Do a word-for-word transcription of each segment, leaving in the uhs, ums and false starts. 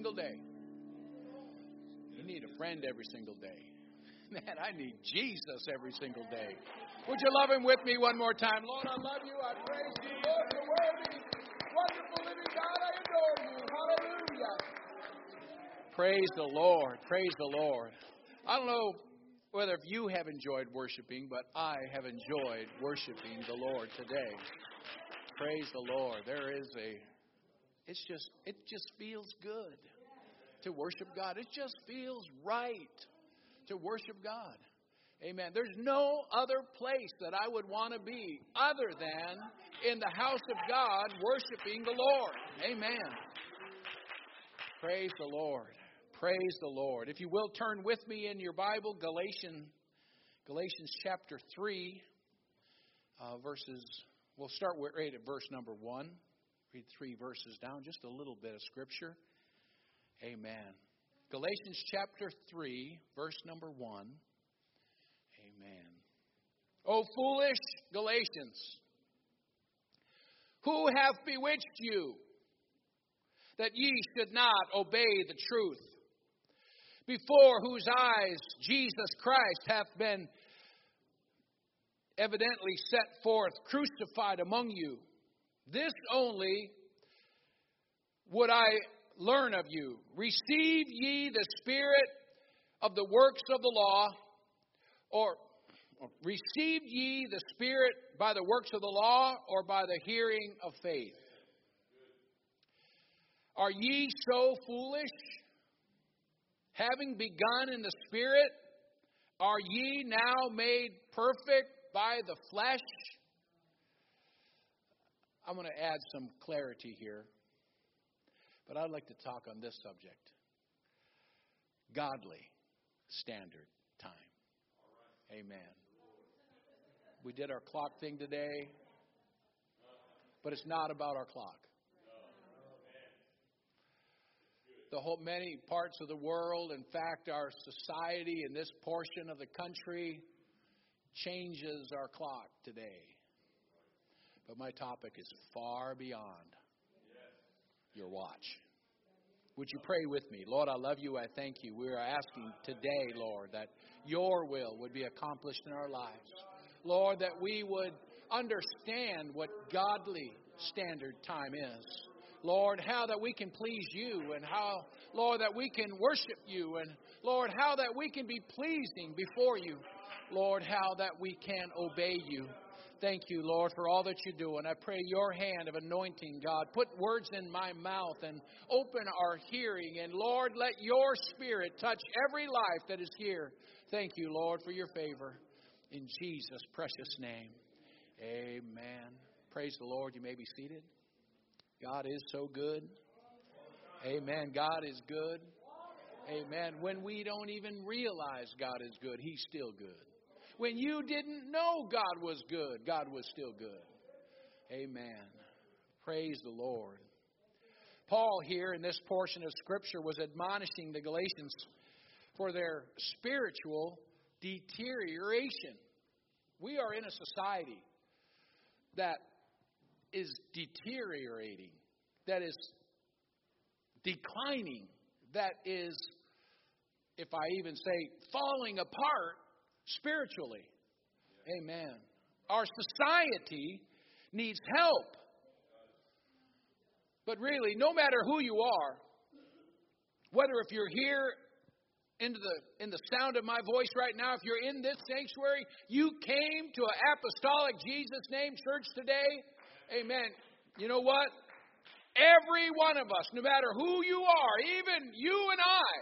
Single day. You need a friend every single day. Man, I need Jesus every single day. Would you love Him with me one more time? Lord, I love you. I praise you. Lord, you're worthy. Wonderful living God, I adore you. Hallelujah. Praise the Lord. Praise the Lord. I don't know whether you have enjoyed worshiping, but I have enjoyed worshiping the Lord today. Praise the Lord. There is a, it's just, it just feels good to worship God. It just feels right to worship God. Amen. There's no other place that I would want to be other than in the house of God worshiping the Lord. Amen. Praise the Lord. Praise the Lord. If you will, turn with me in your Bible, Galatians, Galatians chapter three, uh, verses, we'll start with, right at verse number one. Read three verses down, just a little bit of Scripture. Amen. Galatians chapter three, verse number one. Amen. O foolish Galatians, who hath bewitched you, that ye should not obey the truth, before whose eyes Jesus Christ hath been evidently set forth, crucified among you? This only would I learn of you. Receive ye the spirit of the works of the law, or, or receive ye the Spirit by the works of the law, or by the hearing of faith? Are ye so foolish? Having begun in the Spirit, are ye now made perfect by the flesh? I'm going to add some clarity here, but I'd like to talk on this subject. Godly standard time. Amen. We did our clock thing today, but it's not about our clock. The whole many parts of the world, in fact, our society in this portion of the country changes our clock today. But my topic is far beyond your watch. Would you pray with me? Lord, I love you. I thank you. We are asking today, Lord, that your will would be accomplished in our lives. Lord, that we would understand what godly standard time is. Lord, how that we can please you, and how, Lord, that we can worship you, and Lord, how that we can be pleasing before you. Lord, how that we can obey you. Thank you, Lord, for all that you do. And I pray your hand of anointing, God, put words in my mouth and open our hearing. And Lord, let your Spirit touch every life that is here. Thank you, Lord, for your favor. In Jesus' precious name, amen. Praise the Lord. You may be seated. God is so good. Amen. God is good. Amen. When we don't even realize God is good, He's still good. When you didn't know God was good, God was still good. Amen. Praise the Lord. Paul here in this portion of Scripture was admonishing the Galatians for their spiritual deterioration. We are in a society that is deteriorating, that is declining, that is, if I even say, falling apart spiritually. Amen. Our society needs help. But really, no matter who you are, whether if you're here into the in the sound of my voice right now, if you're in this sanctuary, you came to an apostolic Jesus name church today. Amen. You know what? Every one of us, no matter who you are, even you and I,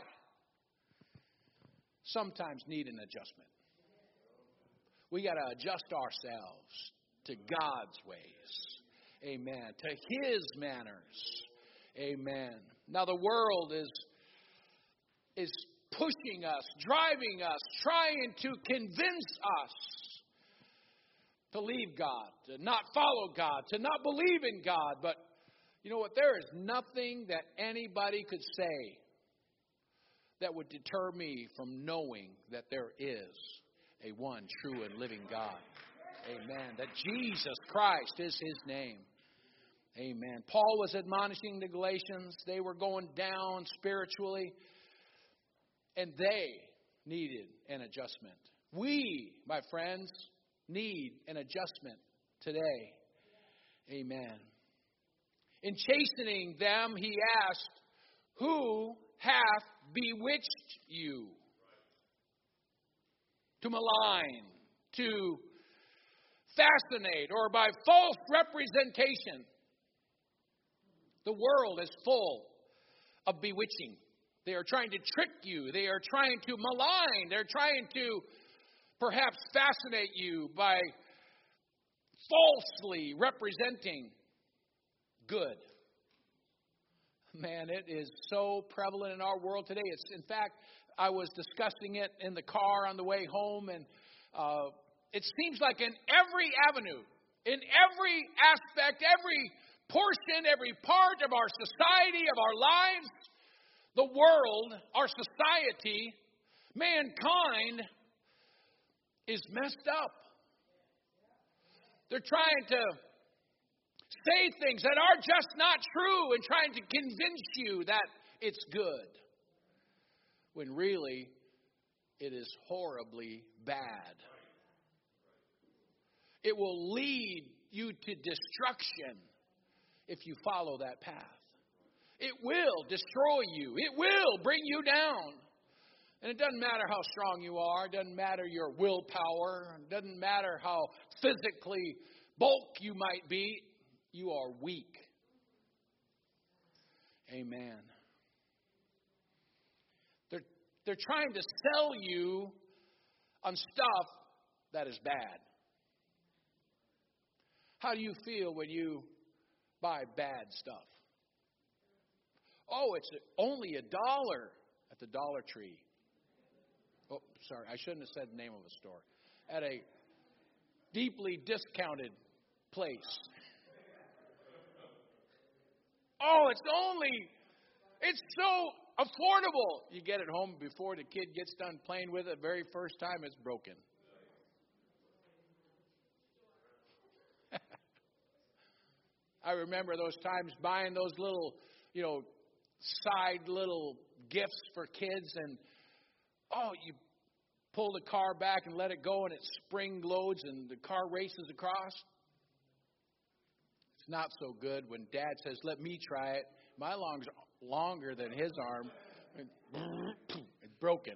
sometimes need an adjustment. We got to adjust ourselves to God's ways. Amen. To His manners. Amen. Now the world is is pushing us, driving us, trying to convince us to leave God, to not follow God, to not believe in God. But you know what? There is nothing that anybody could say that would deter me from knowing that there is a one true and living God. Amen. That Jesus Christ is His name. Amen. Paul was admonishing the Galatians. They were going down spiritually, and they needed an adjustment. We, my friends, need an adjustment today. Amen. In chastening them, he asked, "Who hath bewitched you?" To malign, to fascinate, or by false representation. The world is full of bewitching. They are trying to trick you. They are trying to malign. They're trying to perhaps fascinate you by falsely representing good. Man, it is so prevalent in our world today. It's, in fact, I was discussing it in the car on the way home, and uh, it seems like in every avenue, in every aspect, every portion, every part of our society, of our lives, the world, our society, mankind is messed up. They're trying to say things that are just not true and trying to convince you that it's good, when really it is horribly bad. It will lead you to destruction if you follow that path. It will destroy you. It will bring you down. And it doesn't matter how strong you are. It doesn't matter your willpower. It doesn't matter how physically bulk you might be. You are weak. Amen. They're, they're trying to sell you on stuff that is bad. How do you feel when you buy bad stuff? Oh, it's only a dollar at the Dollar Tree. Oh, sorry, I shouldn't have said the name of a store. At a deeply discounted place. Oh, it's only, it's so affordable. You get it home before the kid gets done playing with it the very first time, it's broken. I remember those times buying those little, you know, side little gifts for kids, and oh, you pull the car back and let it go, and it spring loads, and the car races across. It's not so good when Dad says, "Let me try it." My arm's longer than his arm. It's broken.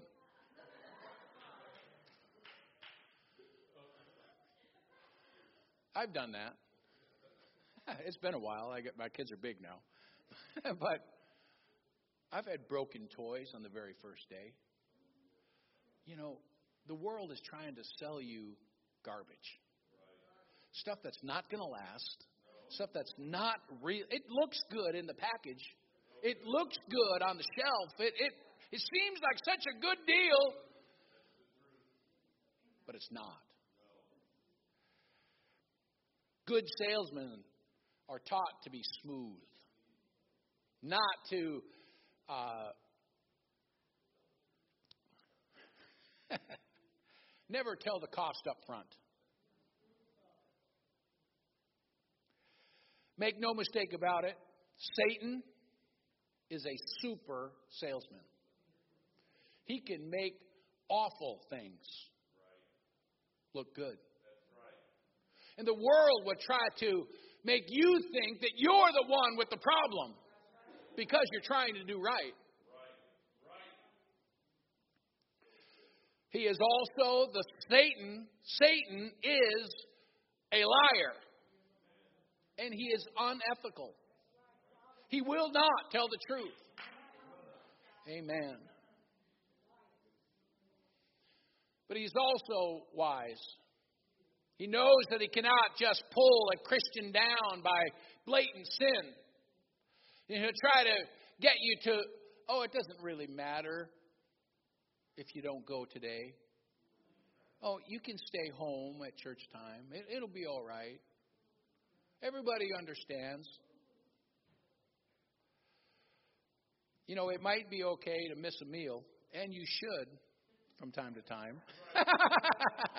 I've done that. It's been a while. I get my kids are big now. But I've had broken toys on the very first day. You know, the world is trying to sell you garbage. Stuff that's not going to last. Stuff that's not real. It looks good in the package. It looks good on the shelf. It, it, it seems like such a good deal. But it's not. Good salesmen are taught to be smooth. Not to uh, never tell the cost up front. Make no mistake about it, Satan is a super salesman. He can make awful things look good. And the world would try to make you think that you're the one with the problem because you're trying to do right. He is also the Satan. Satan is a liar. And he is unethical. He will not tell the truth. Amen. But he's also wise. He knows that he cannot just pull a Christian down by blatant sin. And he'll try to get you to, oh, it doesn't really matter if you don't go today. Oh, you can stay home at church time. It, it'll be all right. Everybody understands. You know, it might be okay to miss a meal, and you should from time to time.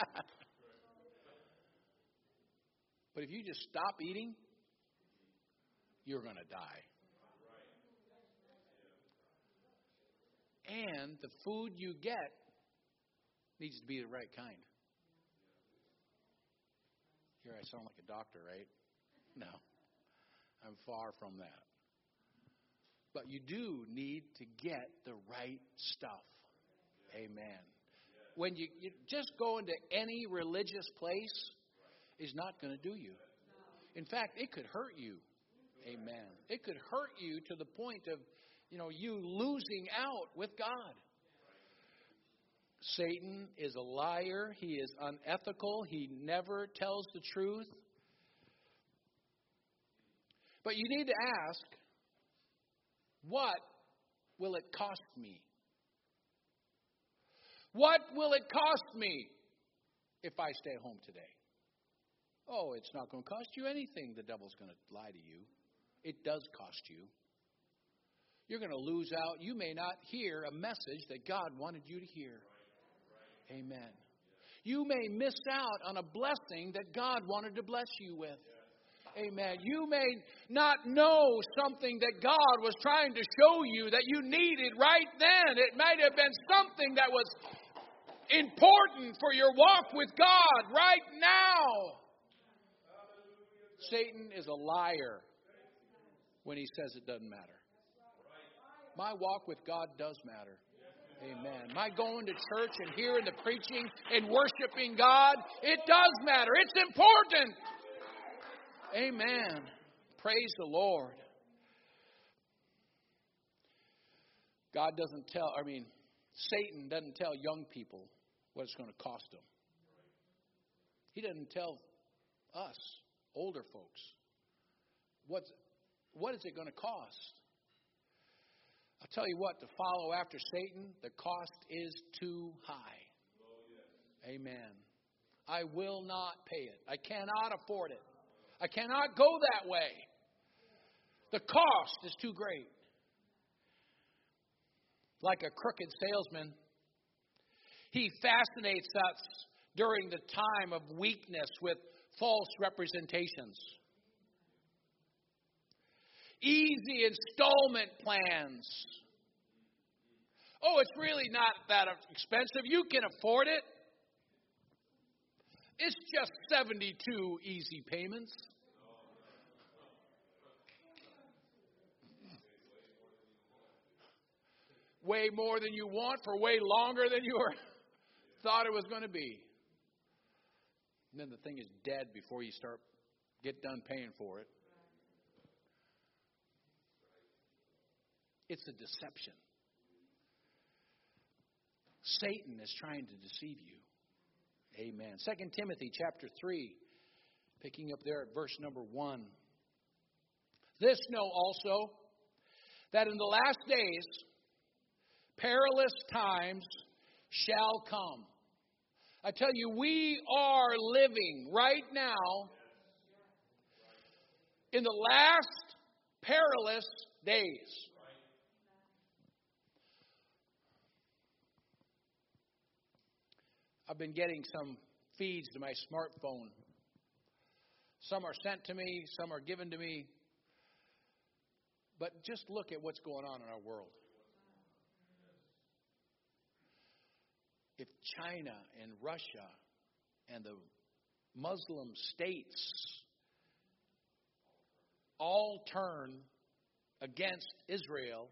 But if you just stop eating, you're going to die. And the food you get needs to be the right kind. Here I sound like a doctor, right? No. I'm far from that. But you do need to get the right stuff. Amen. When you, you just go into any religious place is not going to do you. In fact, it could hurt you. Amen. It could hurt you to the point of, you know, you losing out with God. Satan is a liar. He is unethical. He never tells the truth. But you need to ask, what will it cost me? What will it cost me if I stay home today? Oh, it's not going to cost you anything. The devil's going to lie to you. It does cost you. You're going to lose out. You may not hear a message that God wanted you to hear. Amen. You may miss out on a blessing that God wanted to bless you with. Amen. You may not know something that God was trying to show you that you needed right then. It might have been something that was important for your walk with God right now. Satan is a liar when he says it doesn't matter. My walk with God does matter. Amen. My going to church and hearing the preaching and worshiping God, it does matter. It's important. Amen. Praise the Lord. God doesn't tell, I mean, Satan doesn't tell young people what it's going to cost them. He doesn't tell us, older folks, what's, what is it going to cost? I'll tell you what, to follow after Satan, the cost is too high. Amen. I will not pay it. I cannot afford it. I cannot go that way. The cost is too great. Like a crooked salesman, he fascinates us during the time of weakness with false representations. Easy installment plans. Oh, it's really not that expensive. You can afford it. It's just seventy-two easy payments. Way more than you want for way longer than you were, thought it was going to be. And then the thing is dead before you start get done paying for it. It's a deception. Satan is trying to deceive you. Amen. Second Timothy chapter three, picking up there at verse number one. This know also, that in the last days perilous times shall come. I tell you, we are living right now in the last perilous days. I've been getting some feeds to my smartphone. Some are sent to me, some are given to me. But just look at what's going on in our world. If China and Russia and the Muslim states all turn against Israel,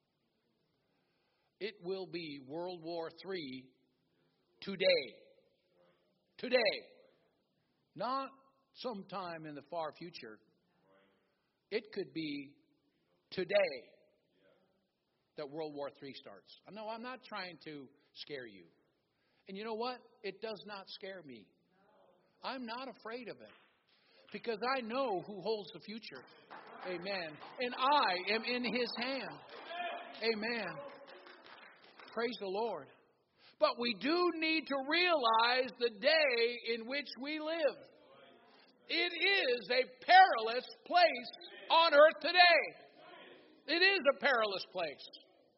it will be World War Three today. Today. Not sometime in the far future. It could be today that World War Three starts. No, I'm not trying to scare you. And you know what? It does not scare me. I'm not afraid of it. Because I know who holds the future. Amen. And I am in His hand. Amen. Praise the Lord. But we do need to realize the day in which we live. It is a perilous place on earth today. It is a perilous place.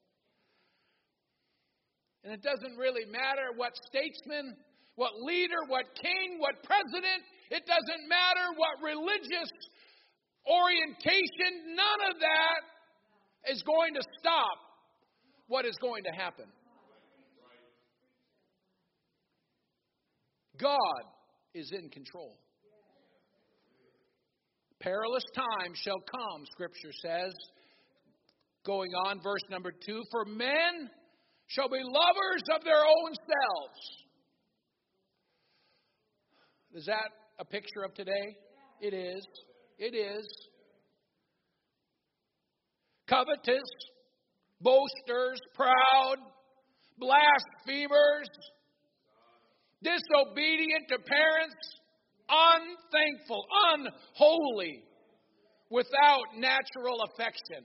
And it doesn't really matter what statesman, what leader, what king, what president. It doesn't matter what religious orientation, none of that is going to stop what is going to happen. God is in control. Perilous times shall come, Scripture says. Going on, verse number two, for men shall be lovers of their own selves. Is that a picture of today? It is. It is. Covetous, boasters, proud, blasphemers, disobedient to parents, unthankful, unholy, without natural affection.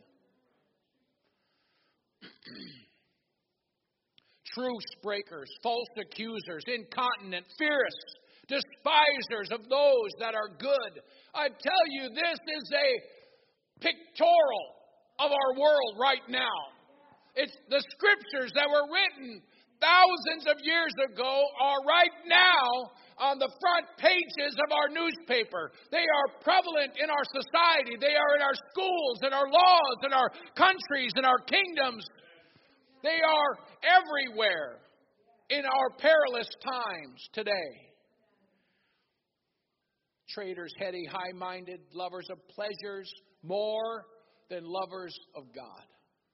Truce breakers, false accusers, incontinent, fierce, despisers of those that are good. I tell you, this is a pictorial of our world right now. It's the scriptures that were written thousands of years ago are right now on the front pages of our newspaper. They are prevalent in our society. They are in our schools, in our laws, in our countries, in our kingdoms. They are everywhere in our perilous times today. Traitors, heady, high-minded, lovers of pleasures more than lovers of God.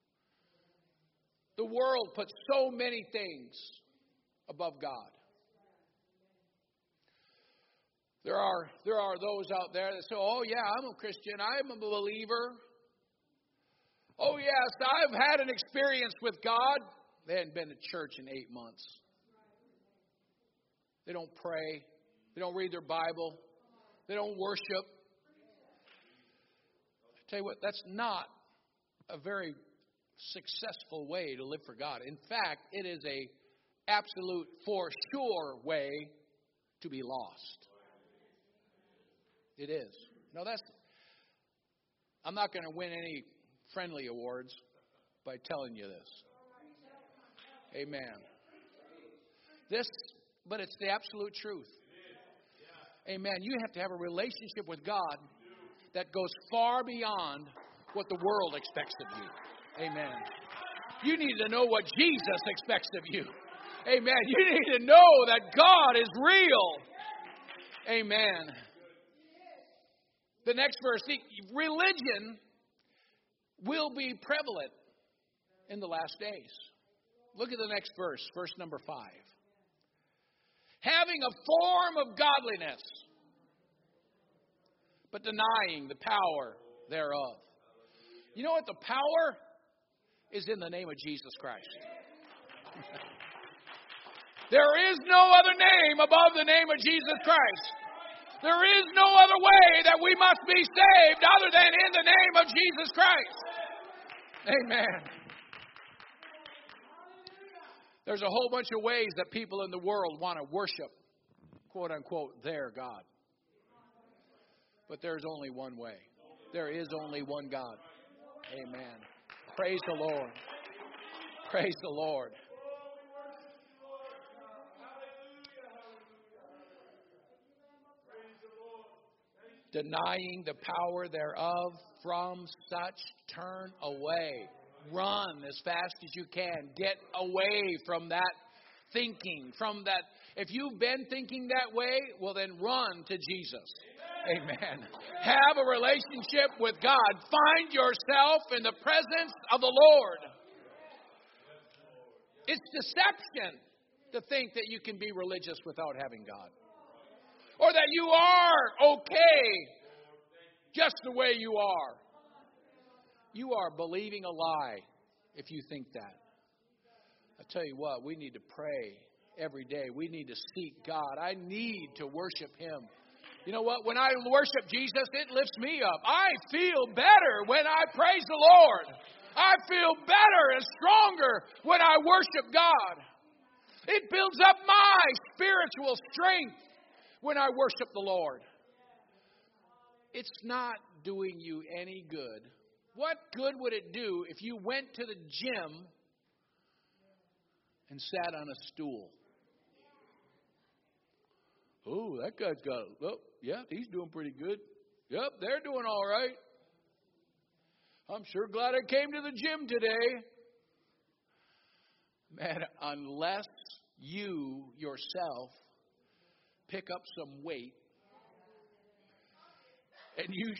The world puts so many things above God. There are, there are those out there that say, oh yeah, I'm a Christian, I'm a believer. Oh yes, I've had an experience with God. They hadn't been to church in eight months. They don't pray. They don't read their Bible. They don't worship. I tell you what, that's not a very successful way to live for God. In fact, it is a absolute for sure way to be lost. It is. No, that's. I'm not going to win any friendly awards by telling you this. Amen. This, but it's the absolute truth. Amen. You have to have a relationship with God that goes far beyond what the world expects of you. Amen. You need to know what Jesus expects of you. Amen. You need to know that God is real. Amen. The next verse, see, religion will be prevalent in the last days. Look at the next verse, verse number five. Having a form of godliness, but denying the power thereof. You know what? The power is in the name of Jesus Christ. There is no other name above the name of Jesus Christ. There is no other way that we must be saved other than in the name of Jesus Christ. Amen. There's a whole bunch of ways that people in the world want to worship, quote unquote, their God. But there's only one way. There is only one God. Amen. Praise the Lord. Praise the Lord. Denying the power thereof, from such turn away. Run as fast as you can. Get away from that thinking. From that. If you've been thinking that way, well then run to Jesus. Amen. Have a relationship with God. Find yourself in the presence of the Lord. It's deception to think that you can be religious without having God. Or that you are okay just the way you are. You are believing a lie if you think that. I tell you what, we need to pray every day. We need to seek God. I need to worship Him. You know what? When I worship Jesus, it lifts me up. I feel better when I praise the Lord. I feel better and stronger when I worship God. It builds up my spiritual strength when I worship the Lord. It's not doing you any good. What good would it do if you went to the gym and sat on a stool? Oh, that guy's got, oh, yeah, he's doing pretty good. Yep, they're doing all right. I'm sure glad I came to the gym today. Man, unless you yourself pick up some weight and you,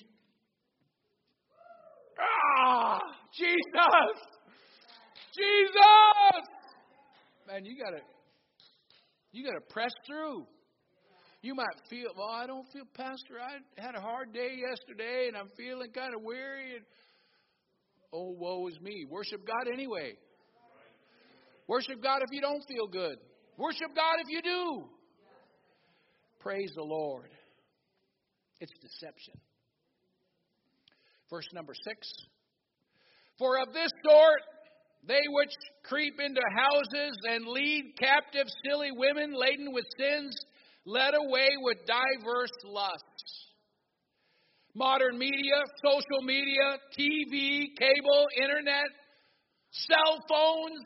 ah, Jesus, Jesus, man, you gotta, you gotta press through. You might feel, well, I don't feel, Pastor, I had a hard day yesterday and I'm feeling kind of weary. And, oh, woe is me. Worship God anyway. Worship God if you don't feel good. Worship God if you do. Praise the Lord. It's deception. Verse number six. For of this sort, they which creep into houses and lead captive silly women laden with sins, led away with diverse lusts. Modern media, social media, T V, cable, internet, cell phones.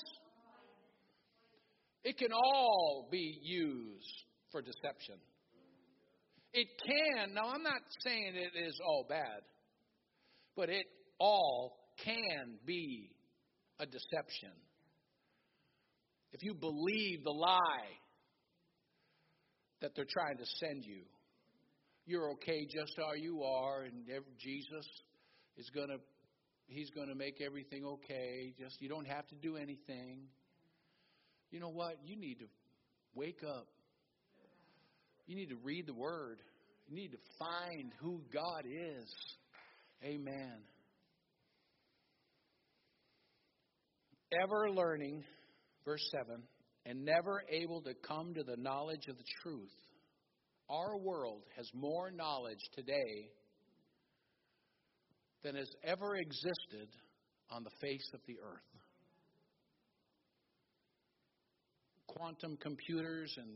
It can all be used for deception. It can. Now, I'm not saying it is all bad, but it all can be a deception. If you believe the lie that they're trying to send you, you're okay just how you are, and Jesus is going to, He's going to make everything okay. Just, you don't have to do anything. You know what? You need to wake up. You need to read the Word. You need to find who God is. Amen. Ever learning, verse seven, and never able to come to the knowledge of the truth. Our world has more knowledge today than has ever existed on the face of the earth. Quantum computers, and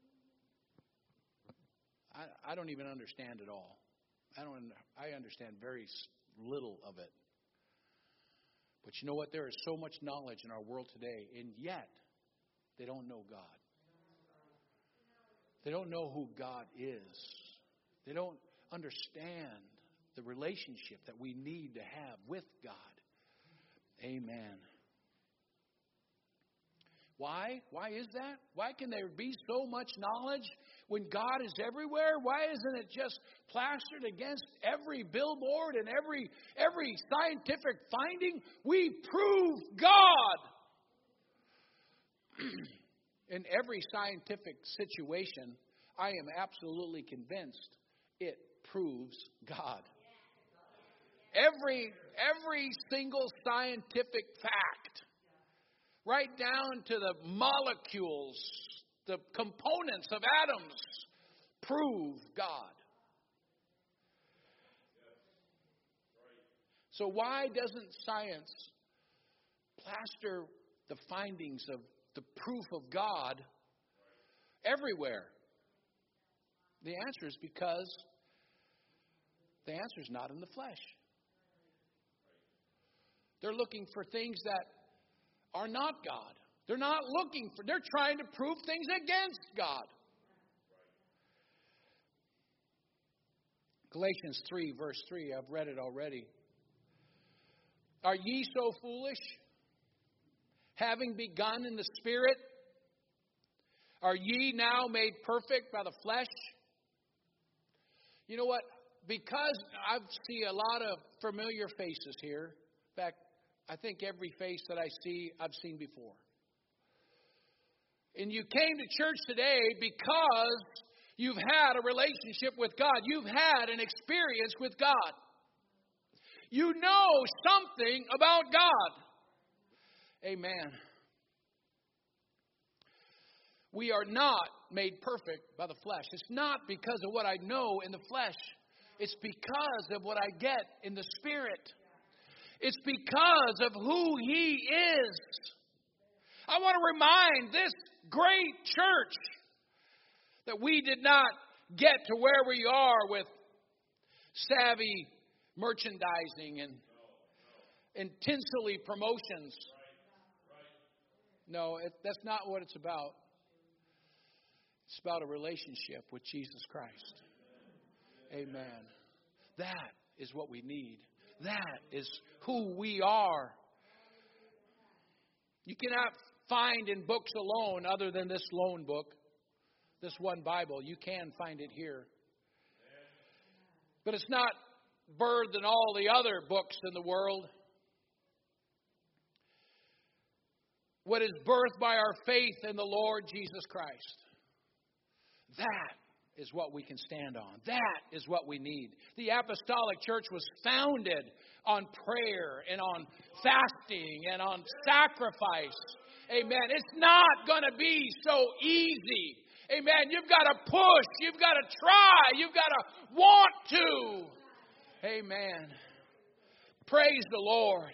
I, I don't even understand it all. I don't. I understand very little of it. But you know what? There is so much knowledge in our world today, and yet they don't know God. They don't know who God is. They don't understand the relationship that we need to have with God. Amen. Why? Why is that? Why can there be so much knowledge when God is everywhere? Why isn't it just plastered against every billboard and every every scientific finding? We prove God. In every scientific situation, I am absolutely convinced it proves God. Every every single scientific fact, right down to the molecules, the components of atoms, prove God. So why doesn't science plaster the findings of the proof of God everywhere? The answer is because the answer is not in the flesh. They're looking for things that are not God. They're not looking for, they're trying to prove things against God. Galatians three, verse three, I've read it already. Are ye so foolish? Having begun in the Spirit, are ye now made perfect by the flesh? You know what? Because I see a lot of familiar faces here. In fact, I think every face that I see, I've seen before. And you came to church today because you've had a relationship with God. You've had an experience with God. You know something about God. Amen. We are not made perfect by the flesh. It's not because of what I know in the flesh. It's because of what I get in the Spirit. It's because of who He is. I want to remind this great church that we did not get to where we are with savvy merchandising and, and tinselly promotions. No, it, that's not what it's about. It's about a relationship with Jesus Christ. Amen. That is what we need. That is who we are. You cannot find in books alone, other than this lone book, this one Bible. You can find it here. But it's not birthed in all the other books in the world. What is birthed by our faith in the Lord Jesus Christ. That is what we can stand on. That is what we need. The apostolic church was founded on prayer and on fasting and on sacrifice. Amen. It's not going to be so easy. Amen. You've got to push. You've got to try. You've got to want to. Amen. Praise the Lord.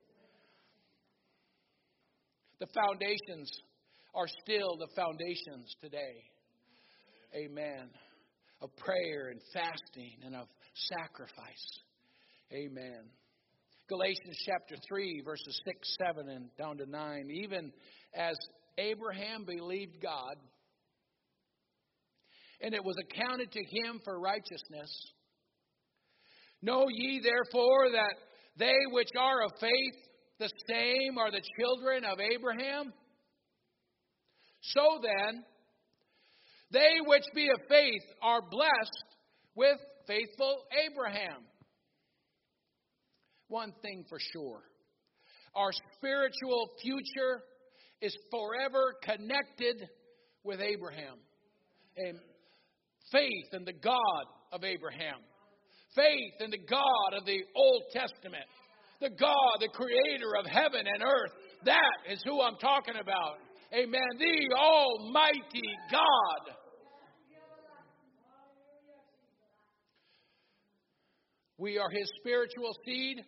The foundations are still the foundations today. Amen. Of prayer and fasting and of sacrifice. Amen. Galatians chapter three, verses six, seven, and down to nine. Even as Abraham believed God, and it was accounted to him for righteousness. Know ye therefore that they which are of faith, the same are the children of Abraham? So then, they which be of faith are blessed with faithful Abraham. One thing for sure. Our spiritual future is forever connected with Abraham. And faith in the God of Abraham. Faith in the God of the Old Testament. The God, the creator of heaven and earth. That is who I'm talking about. Amen. The Almighty God. We are His spiritual seed.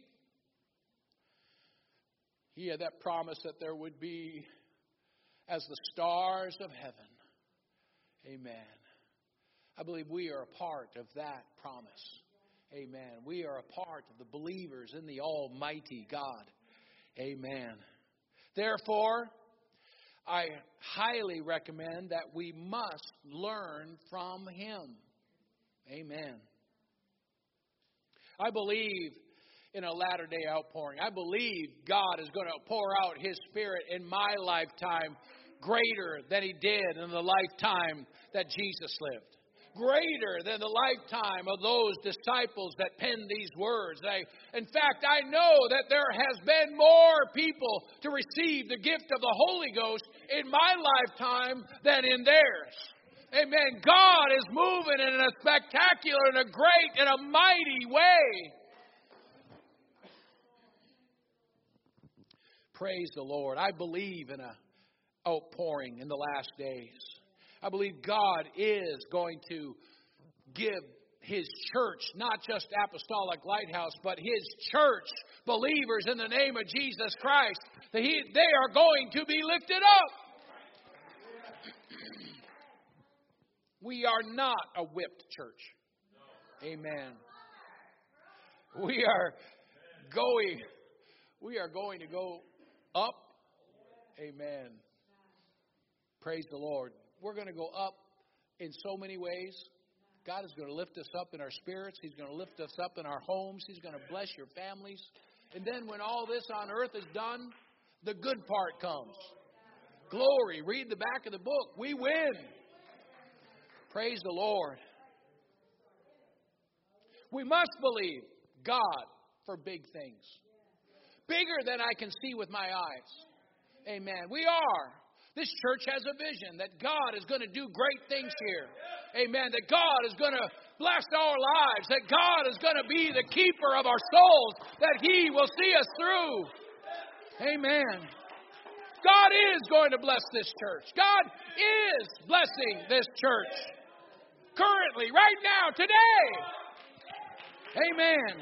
He had that promise that there would be as the stars of heaven. Amen. I believe we are a part of that promise. Amen. We are a part of the believers in the Almighty God. Amen. Therefore, I highly recommend that we must learn from Him. Amen. I believe in a latter-day outpouring. I believe God is going to pour out His Spirit in my lifetime greater than He did in the lifetime that Jesus lived. Greater than the lifetime of those disciples that penned these words. I, in fact, I know that there has been more people to receive the gift of the Holy Ghost in my lifetime than in theirs. Amen. God is moving in a spectacular and a great and a mighty way. Praise the Lord. I believe in an outpouring in the last days. I believe God is going to give His church, not just Apostolic Lighthouse, but His church, believers in the name of Jesus Christ, that he, they are going to be lifted up. We are not a whipped church. Amen. We are going, we are going to go up. Amen. Praise the Lord. We're going to go up in so many ways. God is going to lift us up in our spirits. He's going to lift us up in our homes. He's going to bless your families. And then when all this on earth is done, the good part comes. Glory. Read the back of the book. We win. Praise the Lord. We must believe God for big things. Bigger than I can see with my eyes. Amen. We are. This church has a vision that God is going to do great things here. Amen. That God is going to bless our lives. That God is going to be the keeper of our souls. That He will see us through. Amen. God is going to bless this church. God is blessing this church. Currently, right now, today. Amen.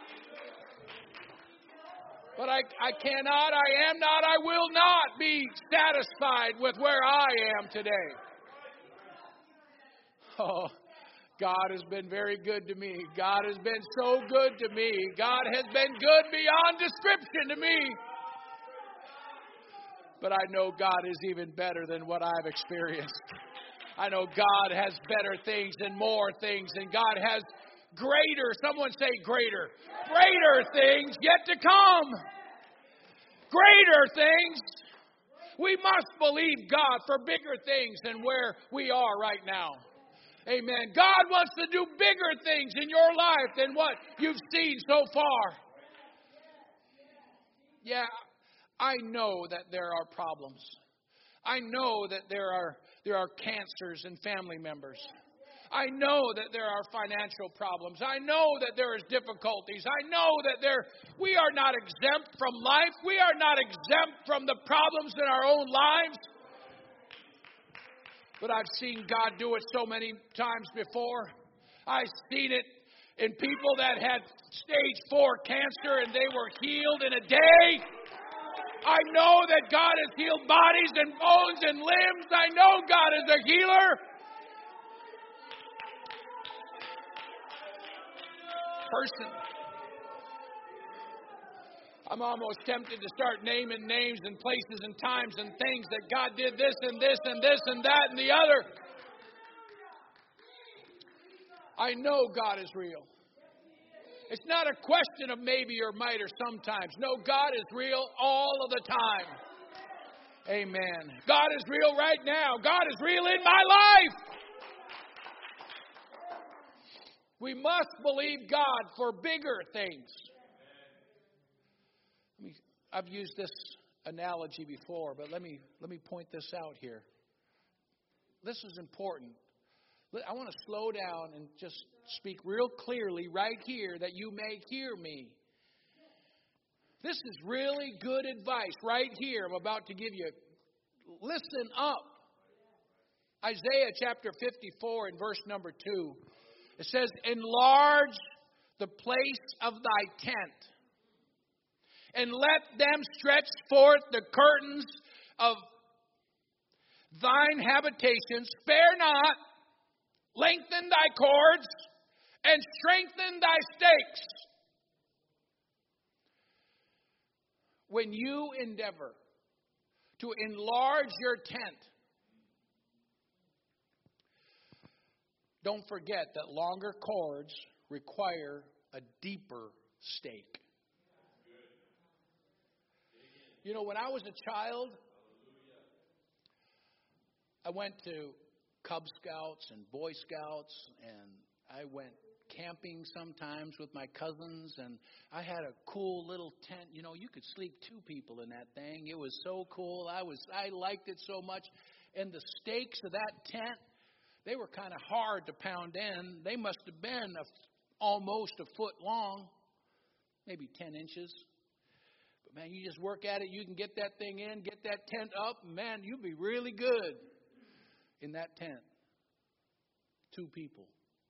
But I, I cannot, I am not, I will not be satisfied with where I am today. Oh, God has been very good to me. God has been so good to me. God has been good beyond description to me. But I know God is even better than what I've experienced. I know God has better things and more things. And God has greater, someone say greater, greater things yet to come. Greater things. We must believe God for bigger things than where we are right now. Amen. God wants to do bigger things in your life than what you've seen so far. Yeah, I know that there are problems. I know that there are there are cancers in family members. I know that there are financial problems. I know that there is difficulties. I know that there we are not exempt from life. We are not exempt from the problems in our own lives. But I've seen God do it so many times before. I've seen it in people that had stage four cancer and they were healed in a day. I know that God has healed bodies and bones and limbs. I know God is a healer. Person. I'm almost tempted to start naming names and places and times and things that God did this and this and this and that and the other. I know God is real. It's not a question of maybe or might or sometimes. No, God is real all of the time. Amen. God is real right now. God is real in my life. We must believe God for bigger things. Let me, I've used this analogy before, but let me let me point this out here. This is important. I want to slow down and just speak real clearly right here that you may hear me. This is really good advice right here I'm about to give you. Listen up. Isaiah chapter fifty-four and verse number two. It says, enlarge the place of thy tent, and let them stretch forth the curtains of thine habitation. Spare not, lengthen thy cords, and strengthen thy stakes. When you endeavor to enlarge your tent, don't forget that longer cords require a deeper stake. You know, when I was a child, I went to Cub Scouts and Boy Scouts, and I went camping sometimes with my cousins, and I had a cool little tent. You know, you could sleep two people in that thing. It was so cool. I was I liked it so much. And the stakes of that tent, they were kind of hard to pound in. They must have been a, almost a foot long, maybe ten inches. But, man, you just work at it. You can get that thing in, get that tent up. And, man, you'll be really good in that tent. Two people.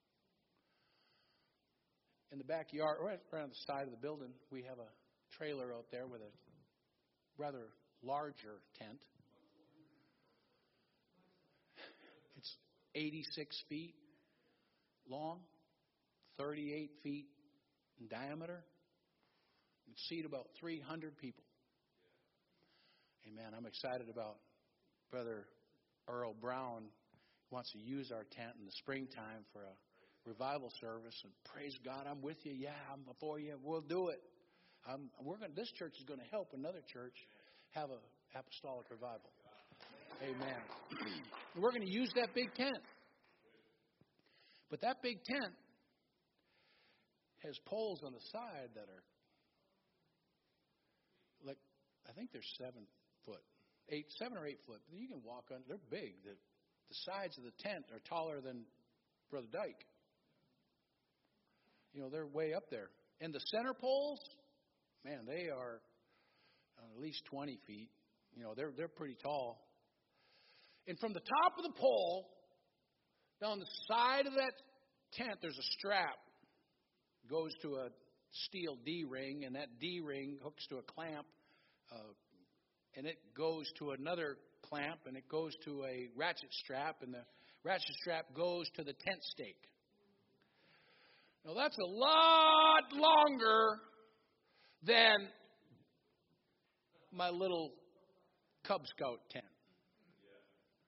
In the backyard, right around the side of the building, we have a trailer out there with a rather larger tent. It's eighty-six feet long, thirty-eight feet in diameter. It seat about three hundred people. Amen. I'm excited about Brother Earl Brown wants to use our tent in the springtime for a revival service, and praise God, I'm with you. Yeah, I'm before you. We'll do it. Um, we're going. This church is going to help another church have a apostolic revival. Amen. We're going to use that big tent, but that big tent has poles on the side that are like I think they're seven foot, eight, seven or eight foot. You can walk on. They're big. The the sides of the tent are taller than Brother Dyke. You know, they're way up there. And the center poles, man, they are at least twenty feet. You know, they're they're pretty tall. And from the top of the pole, down the side of that tent, there's a strap. It goes to a steel D-ring, and that D-ring hooks to a clamp, uh, and it goes to another clamp, and it goes to a ratchet strap, and the ratchet strap goes to the tent stake. Now, that's a lot longer than my little Cub Scout tent.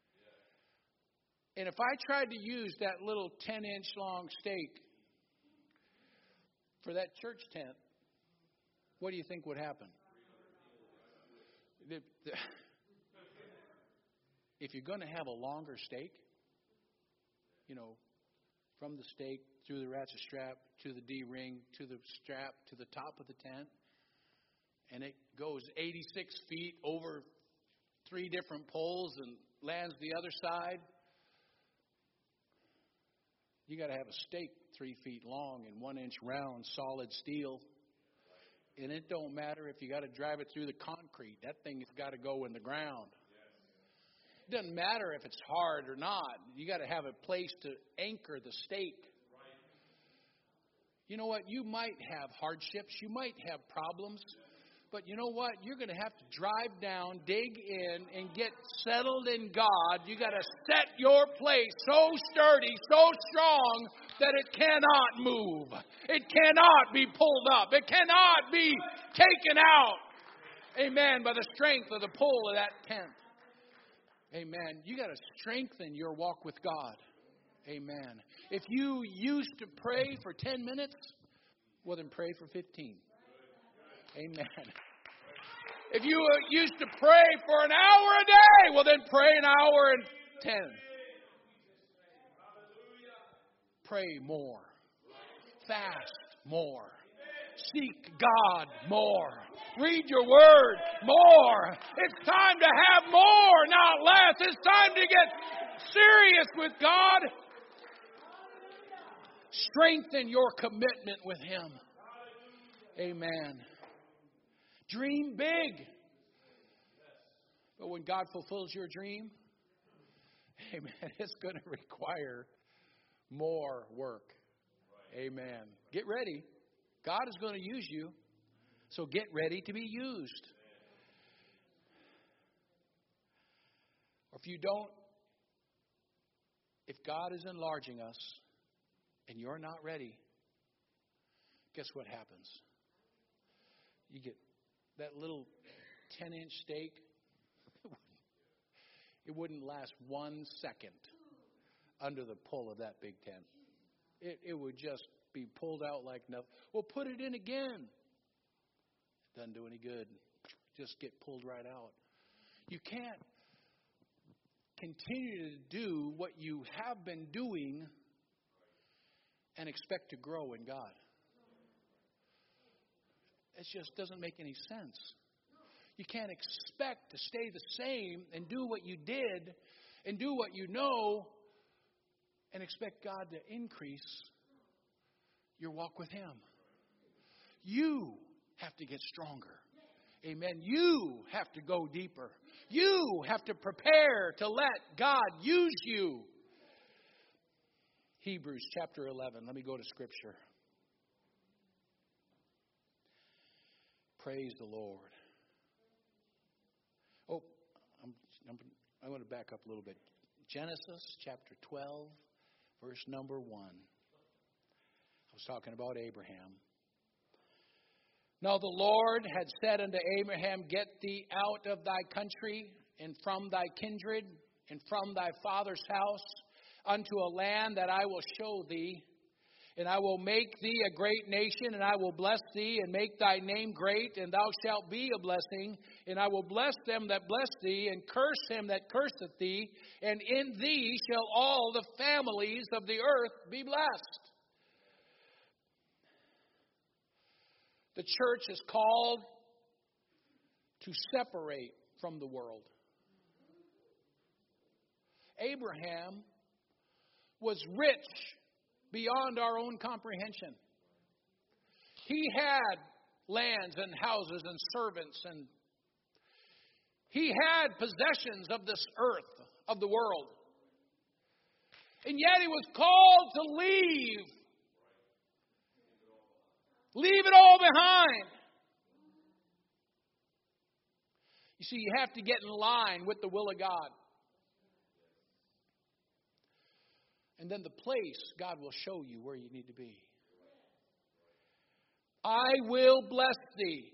And if I tried to use that little ten-inch long stake for that church tent, what do you think would happen? The, the, if you're going to have a longer stake, you know, from the stake through the ratchet strap to the D-ring to the strap to the top of the tent, and it goes eighty-six feet over three different poles and lands the other side, you got to have a stake three feet long and one inch round, solid steel. And it don't matter if you got to drive it through the concrete. That thing has got to go in the ground. It doesn't matter if it's hard or not. You got to have a place to anchor the stake. You know what? You might have hardships. You might have problems. But you know what? You're going to have to drive down, dig in, and get settled in God. You got to set your place so sturdy, so strong, that it cannot move. It cannot be pulled up. It cannot be taken out. Amen. By the strength of the pull of that tent. Amen. You got to strengthen your walk with God. Amen. If you used to pray for ten minutes, well then pray for fifteen. Amen. If you used to pray for an hour a day, well then pray an hour and ten. Pray more. Fast more. Seek God more. Read your word more. It's time to have more, not less. It's time to get serious with God. Strengthen your commitment with Him. Amen. Dream big. But when God fulfills your dream, amen, it's going to require more work. Amen. Get ready. God is going to use you, so get ready to be used. Or if you don't, if God is enlarging us and you're not ready, guess what happens? You get that little ten-inch stake. It wouldn't last one second under the pull of that big tent. It, it would just be pulled out like nothing. Well, put it in again. It doesn't do any good. Just get pulled right out. You can't continue to do what you have been doing and expect to grow in God. It just doesn't make any sense. You can't expect to stay the same and do what you did and do what you know and expect God to increase your walk with Him. You have to get stronger. Amen. You have to go deeper. You have to prepare to let God use you. Hebrews chapter eleven. Let me go to Scripture. Praise the Lord. Oh, I'm, I'm, I'm going to back up a little bit. Genesis chapter twelve, verse number one. I was talking about Abraham. Now the Lord had said unto Abraham, Get thee out of thy country, and from thy kindred, and from thy father's house, unto a land that I will show thee. And I will make thee a great nation, and I will bless thee, and make thy name great, and thou shalt be a blessing. And I will bless them that bless thee, and curse him that curseth thee. And in thee shall all the families of the earth be blessed. The church is called to separate from the world. Abraham was rich beyond our own comprehension. He had lands and houses and servants, and he had possessions of this earth, of the world. And yet he was called to leave. Leave it all behind. You see, you have to get in line with the will of God. And then the place, God will show you where you need to be. I will bless thee.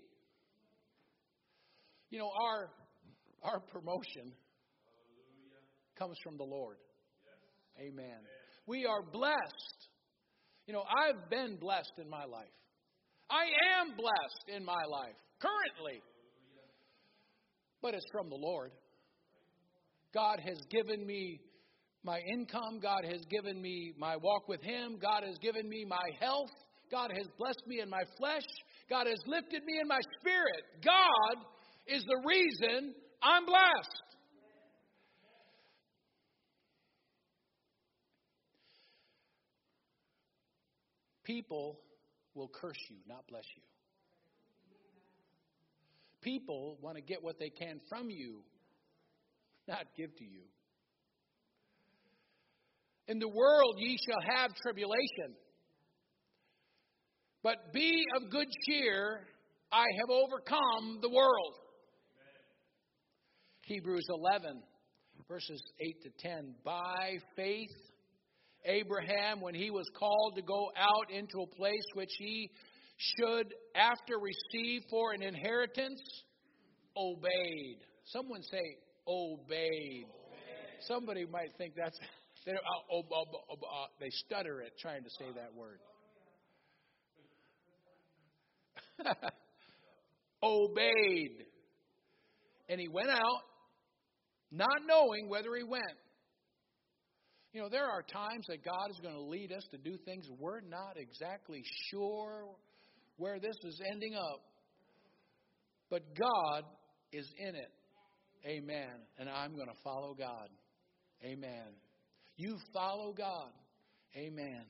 You know, our, our promotion comes from the Lord. Amen. We are blessed. You know, I've been blessed in my life. I am blessed in my life, currently. But it's from the Lord. God has given me my income. God has given me my walk with Him. God has given me my health. God has blessed me in my flesh. God has lifted me in my spirit. God is the reason I'm blessed. People will curse you, not bless you. People want to get what they can from you, not give to you. In the world ye shall have tribulation. But be of good cheer, I have overcome the world. Amen. Hebrews eleven, verses eight to ten. By faith, Abraham, when he was called to go out into a place which he should after receive for an inheritance, obeyed. Someone say, obeyed. obeyed. Somebody might think that's, uh, oh, oh, oh, oh, they stutter it trying to say that word. Obeyed. And he went out, not knowing whether he went. You know, there are times that God is going to lead us to do things we're not exactly sure where this is ending up. But God is in it. Amen. And I'm going to follow God. Amen. You follow God. Amen.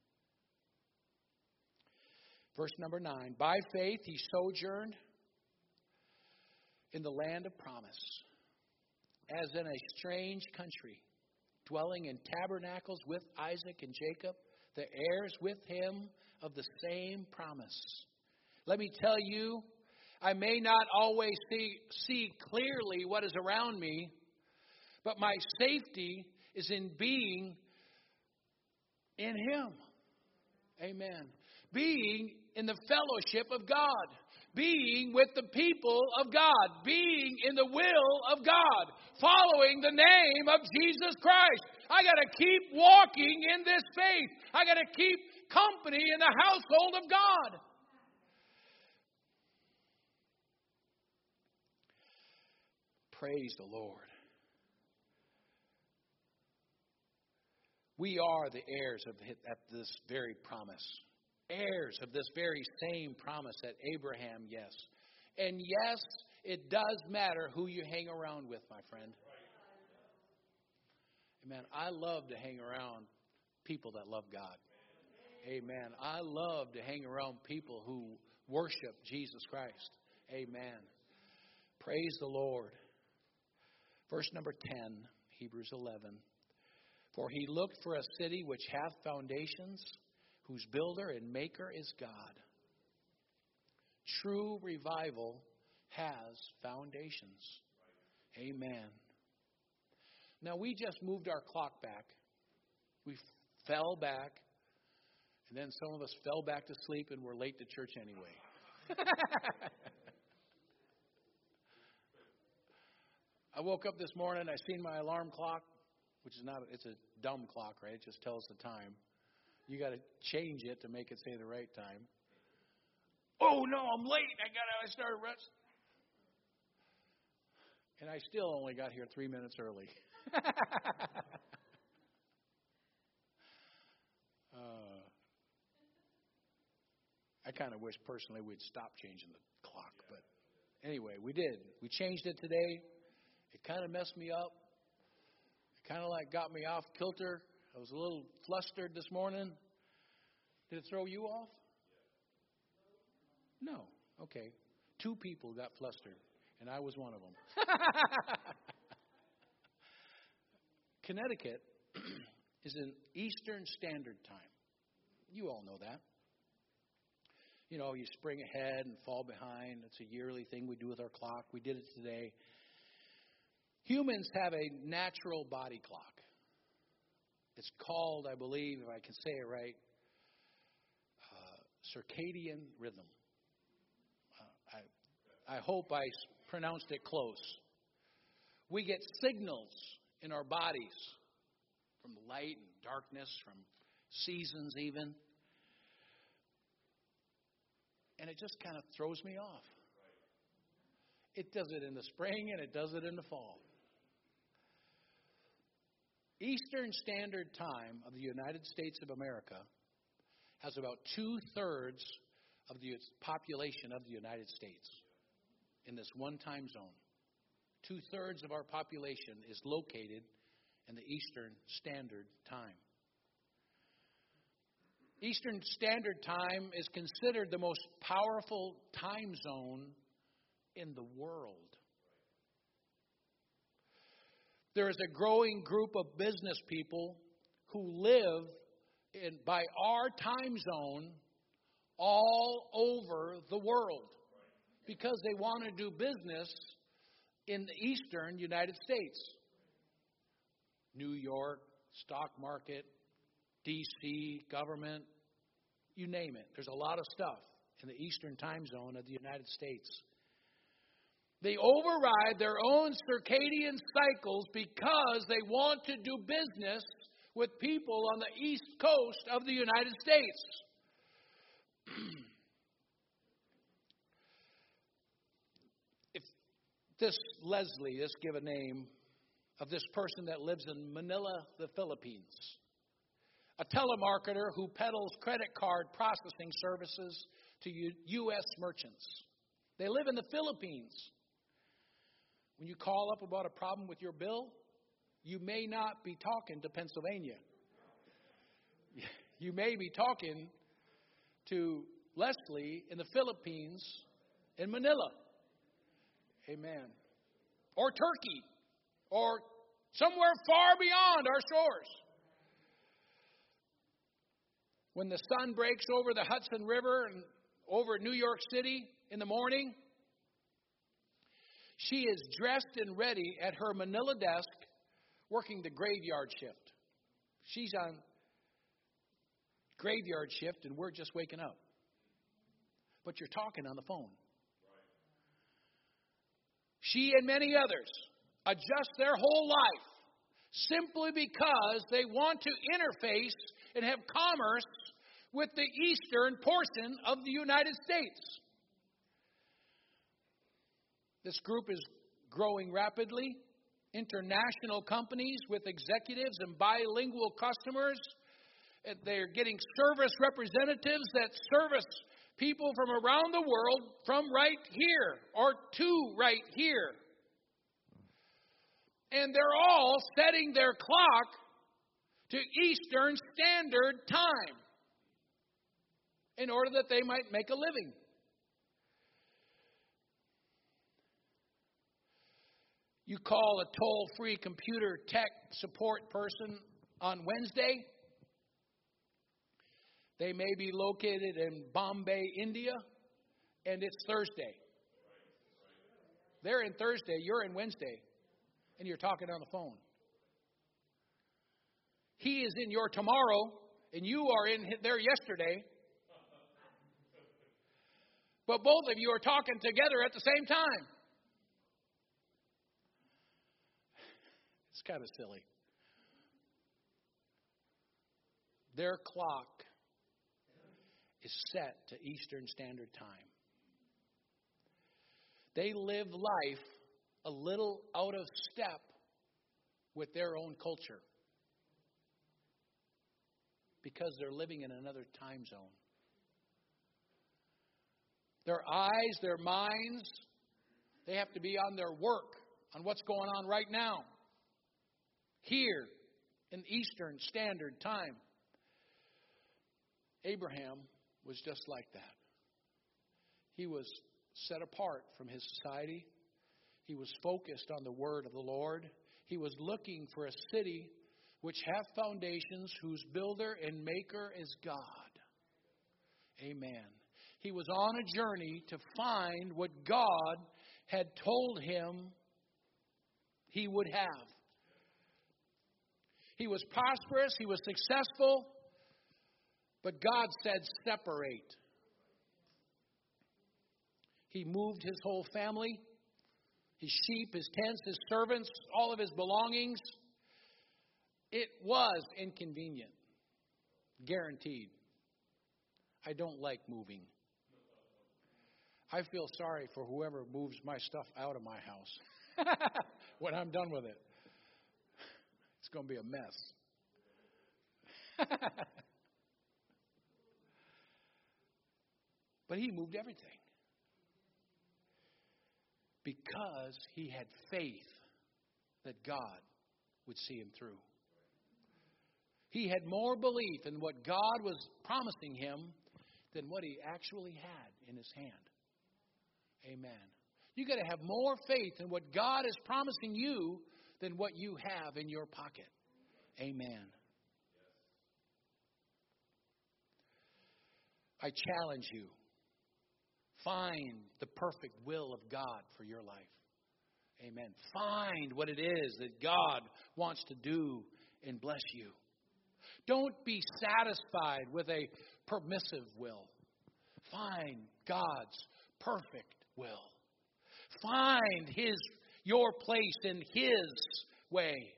Verse number nine. By faith he sojourned in the land of promise, as in a strange country, dwelling in tabernacles with Isaac and Jacob, the heirs with him of the same promise. Let me tell you, I may not always see, see clearly what is around me, but my safety is in being in Him. Amen. Being in the fellowship of God. Being with the people of God. Being in the will of God. Following the name of Jesus Christ. I got to keep walking in this faith. I got to keep company in the household of God. Praise the Lord. We are the heirs of this very promise. Heirs of this very same promise that Abraham, yes. And yes, it does matter who you hang around with, my friend. Amen. I love to hang around people that love God. Amen. I love to hang around people who worship Jesus Christ. Amen. Praise the Lord. Verse number ten, Hebrews eleven. For he looked for a city which hath foundations, whose builder and maker is God. True revival has foundations. Amen. Now, we just moved our clock back. We fell back. And then some of us fell back to sleep and were late to church anyway. I woke up this morning. I seen my alarm clock, which is not, it's a dumb clock, right? It just tells the time. You got to change it to make it say the right time. Oh, no, I'm late. I got to, I started rest. And I still only got here three minutes early. uh, I kind of wish personally we'd stop changing the clock. But anyway, we did. We changed it today. It kind of messed me up. It kind of like got me off kilter. I was a little flustered this morning. Did it throw you off? No. Okay. Two people got flustered, and I was one of them. Connecticut is in Eastern Standard Time. You all know that. You know, you spring ahead and fall behind. It's a yearly thing we do with our clock. We did it today. Humans have a natural body clock. It's called, I believe, if I can say it right, uh, circadian rhythm. Uh, I, I hope I pronounced it close. We get signals in our bodies from light and darkness, from seasons even. And it just kind of throws me off. It does it in the spring and it does it in the fall. Eastern Standard Time of the United States of America has about two-thirds of the population of the United States in this one time zone. Two-thirds of our population is located in the Eastern Standard Time. Eastern Standard Time is considered the most powerful time zone in the world. There is a growing group of business people who live in, by our time zone all over the world because they want to do business in the Eastern United States. New York, stock market, D C, government, you name it. There's a lot of stuff in the Eastern time zone of the United States. They override their own circadian cycles because they want to do business with people on the East Coast of the United States. If this Leslie, let's give a name of this person that lives in Manila, the Philippines. A telemarketer who peddles credit card processing services to U S merchants. They live in the Philippines. When you call up about a problem with your bill, you may not be talking to Pennsylvania. You may be talking to Leslie in the Philippines, in Manila. Amen. Or Turkey. Or somewhere far beyond our shores. When the sun breaks over the Hudson River and over New York City in the morning, she is dressed and ready at her Manila desk working the graveyard shift. She's on graveyard shift and we're just waking up. But you're talking on the phone. She and many others adjust their whole life simply because they want to interface and have commerce with the eastern portion of the United States. This group is growing rapidly. International companies with executives and bilingual customers. They're getting service representatives that service people from around the world from right here or to right here. And they're all setting their clock to Eastern Standard Time in order that they might make a living. You call a toll-free computer tech support person on Wednesday. They may be located in Bombay, India, and it's Thursday. They're in Thursday, you're in Wednesday, and you're talking on the phone. He is in your tomorrow, and you are in there yesterday. But both of you are talking together at the same time. It's kind of silly. Their clock is set to Eastern Standard Time. They live life a little out of step with their own culture because they're living in another time zone. Their eyes, their minds, they have to be on their work, on what's going on right now, here in Eastern Standard Time. Abraham was just like that. He was set apart from his society. He was focused on the word of the Lord. He was looking for a city which hath foundations, whose builder and maker is God. Amen. He was on a journey to find what God had told him he would have. He was prosperous. He was successful. But God said, separate. He moved his whole family, his sheep, his tents, his servants, all of his belongings. It was inconvenient. Guaranteed. I don't like moving. I feel sorry for whoever moves my stuff out of my house when I'm done with it. It's going to be a mess. But he moved everything because he had faith that God would see him through. He had more belief in what God was promising him than what he actually had in his hand. Amen. You got to have more faith in what God is promising you than what you have in your pocket. Amen. I challenge you. Find the perfect will of God for your life. Amen. Find what it is that God wants to do and bless you. Don't be satisfied with a permissive will. Find God's perfect will. Find His, your place in His way.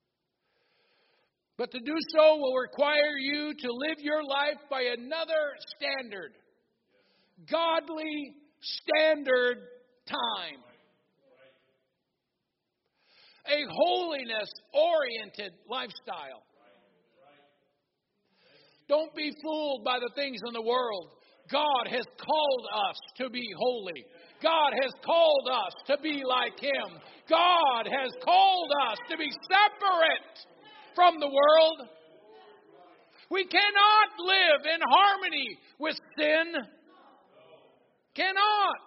But to do so will require you to live your life by another standard. Godly standard time. A holiness-oriented lifestyle. Don't be fooled by the things in the world. God has called us to be holy. God has called us to be like Him. God has called us to be separate from the world. We cannot live in harmony with sin. Cannot.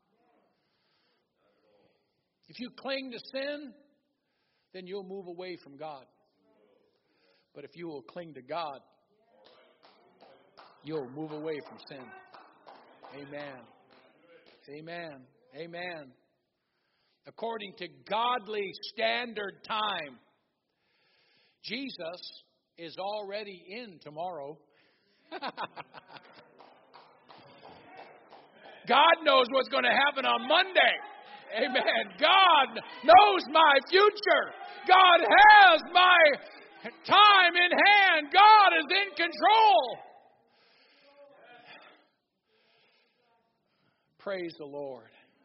If you cling to sin, then you'll move away from God. But if you will cling to God, you'll move away from sin. Amen. Amen. Amen. According to godly standard time, Jesus is already in tomorrow. God knows what's going to happen on Monday. Amen. God knows my future. God has my time in hand. God is in control. Praise the Lord.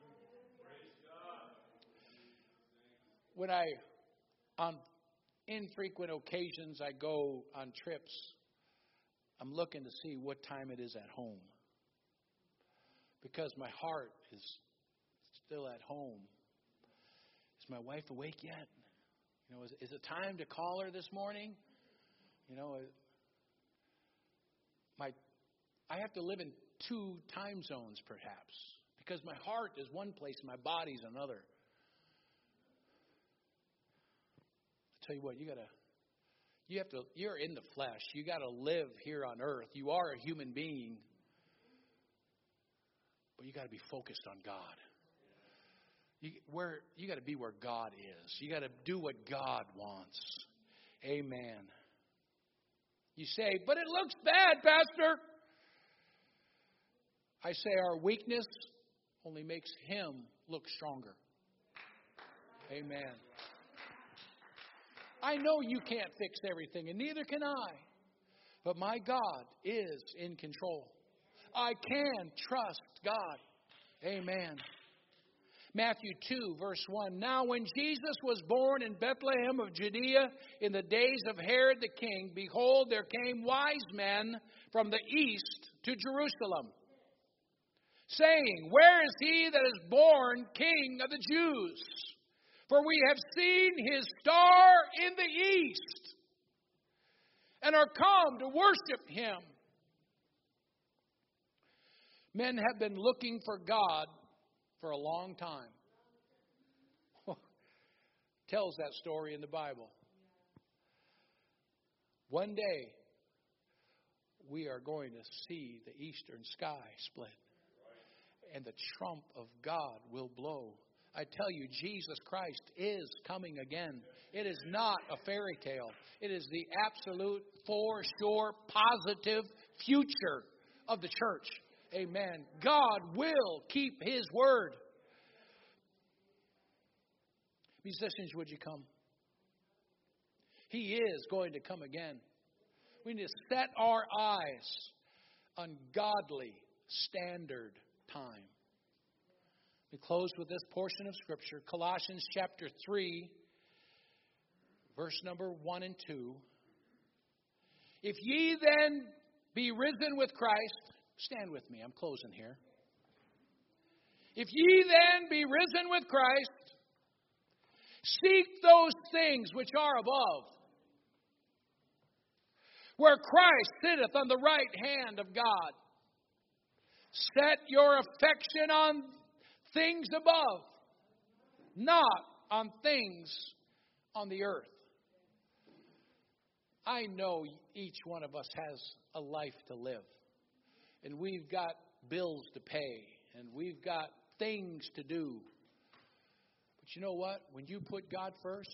When I, on infrequent occasions, I go on trips, I'm looking to see what time it is at home. Because my heart is still at home. Is my wife awake yet? You know, is, is it time to call her this morning? You know, my I have to live in two time zones, perhaps, because my heart is one place and my body's another. I tell you what, you gotta, you have to, you're in the flesh. You got to live here on earth. You are a human being, but you got to be focused on God. You, where you got to be where God is. You got to do what God wants. Amen. You say, but it looks bad, Pastor. I say our weakness only makes Him look stronger. Amen. I know you can't fix everything, and neither can I. But my God is in control. I can trust God. Amen. Matthew two, verse one. Now when Jesus was born in Bethlehem of Judea in the days of Herod the king, behold, there came wise men from the east to Jerusalem, saying, where is he that is born King of the Jews? For we have seen his star in the east, and are come to worship him. Men have been looking for God for a long time. Tells that story in the Bible. One day, we are going to see the eastern sky split. And the trump of God will blow. I tell you, Jesus Christ is coming again. It is not a fairy tale. It is the absolute, for sure, positive future of the church. Amen. God will keep His word. Musicians, would you come? He is going to come again. We need to set our eyes on godly standard time. to close with this portion of Scripture, Colossians chapter three, verse number one and two. If ye then be risen with Christ, stand with me, I'm closing here. If ye then be risen with Christ, seek those things which are above, where Christ sitteth on the right hand of God. Set your affection on things above, not on things on the earth. I know each one of us has a life to live. And we've got bills to pay. And we've got things to do. But you know what? When you put God first,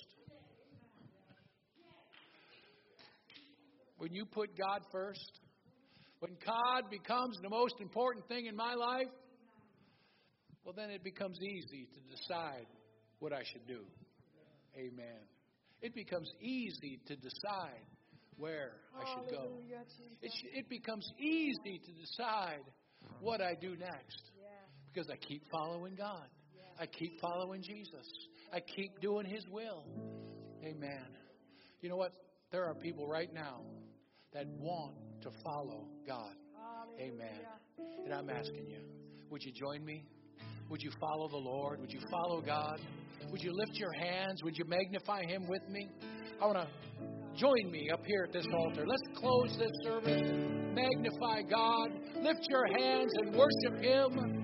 when you put God first, when God becomes the most important thing in my life, well, then it becomes easy to decide what I should do. Amen. It becomes easy to decide where I should go. It, sh- it becomes easy to decide what I do next. Because I keep following God. I keep following Jesus. I keep doing His will. Amen. You know what? There are people right now that want to follow God. Amen. And I'm asking you, would you join me? Would you follow the Lord? Would you follow God? Would you lift your hands? Would you magnify Him with me? I want to join me up here at this altar. Let's close this service and magnify God. Lift your hands and worship Him.